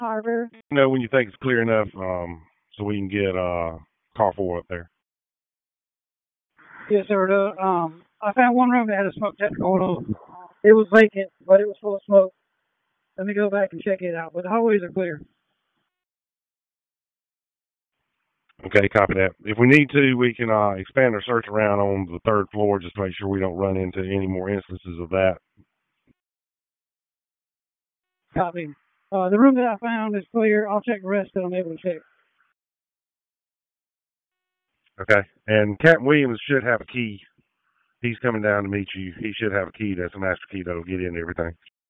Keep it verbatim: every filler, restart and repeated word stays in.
Harvard. You know when you think it's clear enough, um, so we can get uh car four up there. Yes, sir. The, um, I found one room that had a smoke detector going on. It was vacant, but it was full of smoke. Let me go back and check it out. But the hallways are clear. Okay, copy that. If we need to, we can uh, expand our search around on the third floor just to make sure we don't run into any more instances of that. Copy. Uh, the room that I found is clear. I'll check the rest that I'm able to check. Okay, and Captain Williams should have a key. He's coming down to meet you. He should have a key that's a master key that'll get in everything.